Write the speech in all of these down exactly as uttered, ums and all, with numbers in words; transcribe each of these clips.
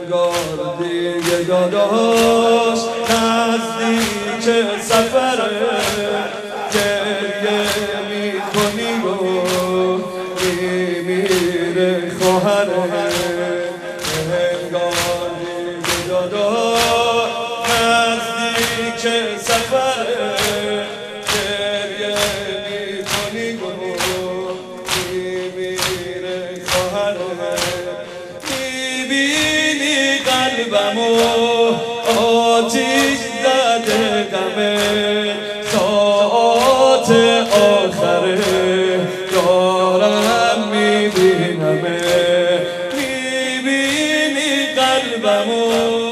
انگار دیگه داداش نزدیک سفره، گریه میکنی و میمیره خواهره. انگار دیگه داداش نزدیک سفره، گریه میکنی و میمیره خواهره. میبینی قلبمو آتیش زده غمه، ساعت آخره دارم میبینمه. میبینی قلبمو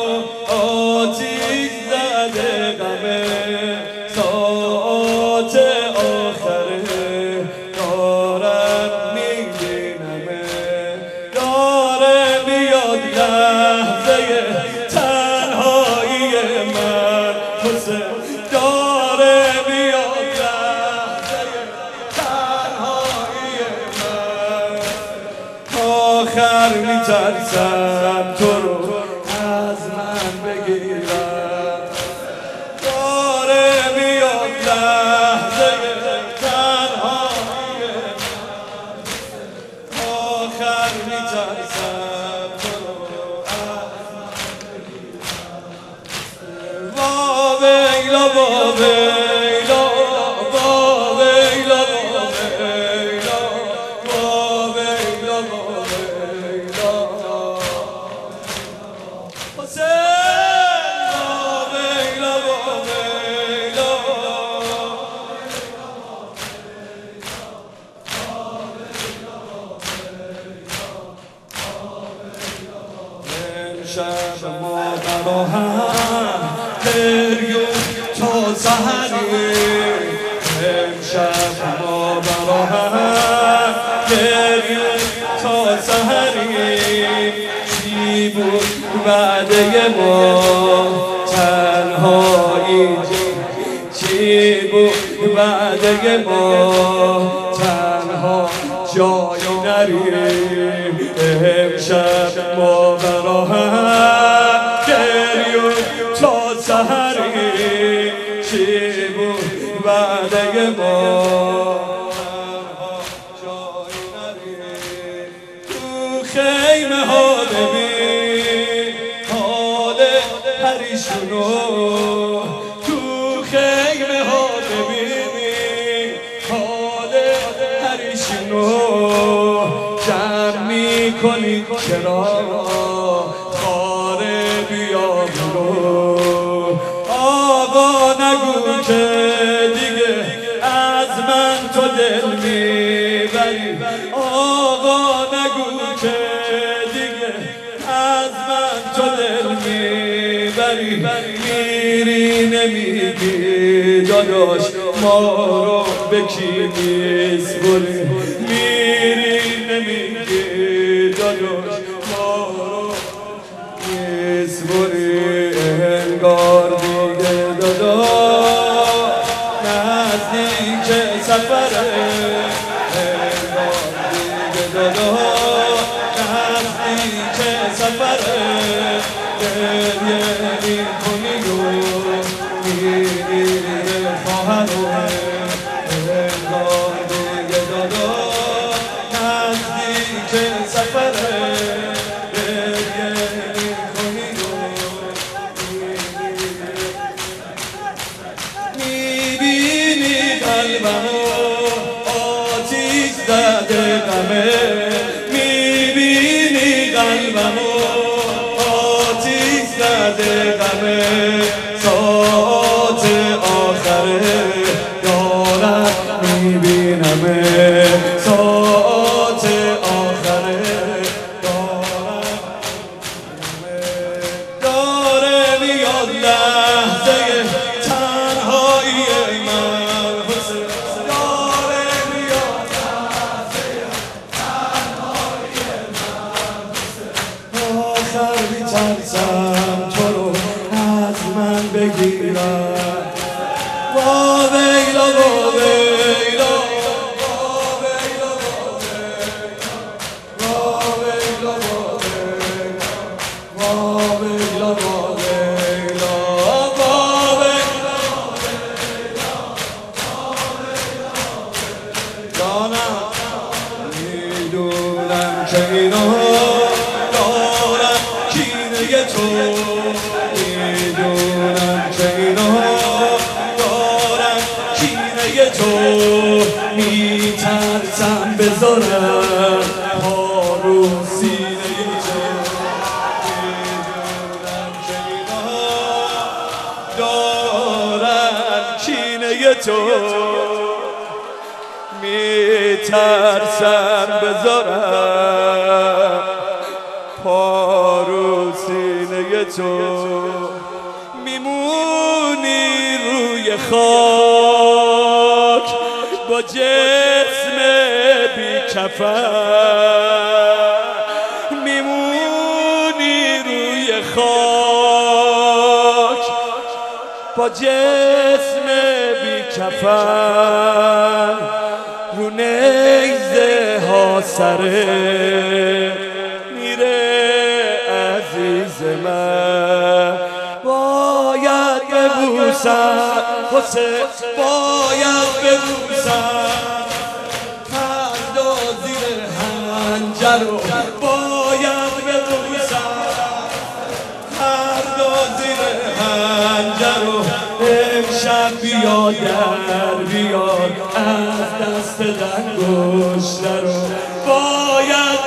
آتیش زده غمه، ساعت آخره دارم میبینمه. داره میاد لحظه تنهایی من حسین، داره میاد لحظه تنهایی من. آخر میترسم تو رو از من بگیرم. داره میاد لحظه تنهایی من، آخر میترسم تو رو از من بگیرم. وا ویلا وا ویلا وا ویلا وا ویلا وا ویلا وا ویلا حسین وا ویلا وا ویلا. امشب ما برا هم گریون تا سحری، امشب ما برا هم گریون تا سحری. چی بود وعده ما تنهایی، چی بود وعده ما تنها جایی نریم. امشب ما برا هم گریون تا سحری، چی بود وعده ما تنها جایی نریم. تو خیمه ها ببین حال پریشونو، تو خیمه ها ببین حال پریشونو. جمع میکنی چرا خاره بیا برو. آقا نگو که دیگه از من تو دل میبری، آقا نگو که دیگه از من تو دل میبری. میری نمیگی داداش ما رو به کی میسپری، میری نمیگی داداش ما رو میسپری. انگار دیگه داداش نزدیک سفره، انگار دیگه داداش نزدیک سفره. گریه میکنی و میمیره خواهره. انگار دیگه داداش نزدیک سفره، گریه میکنی و میبینی قلبمو آتیش زده غمه. میبینی قلبمو آتیش زده غمه، ساعت آخره دارم میبینمه. ساعت آخره دارم میبینمه. داره میاد لحظه تنهایی من حسین، داره میاد لحظه تنهایی من حسین. آخر میترسم تو رو از من بگیرم. وا ویلا وا ویلا وا ویلا وا ویلا وا ویلا وا ویلا وا تو میترسم بذارم پا رو سینه تو، میمونی روی خاک با جسم بی کفن، میمونی روی خاک با جسم بی کفن، رو نیزه ها سره میره عزیز من. باید ببوسم حسین، باید ببوسم فردا زیر حنجر رو، باید ببوسم فردا زیر حنجر رو. امشب بیا در بیار از دست انگشتر رو، باید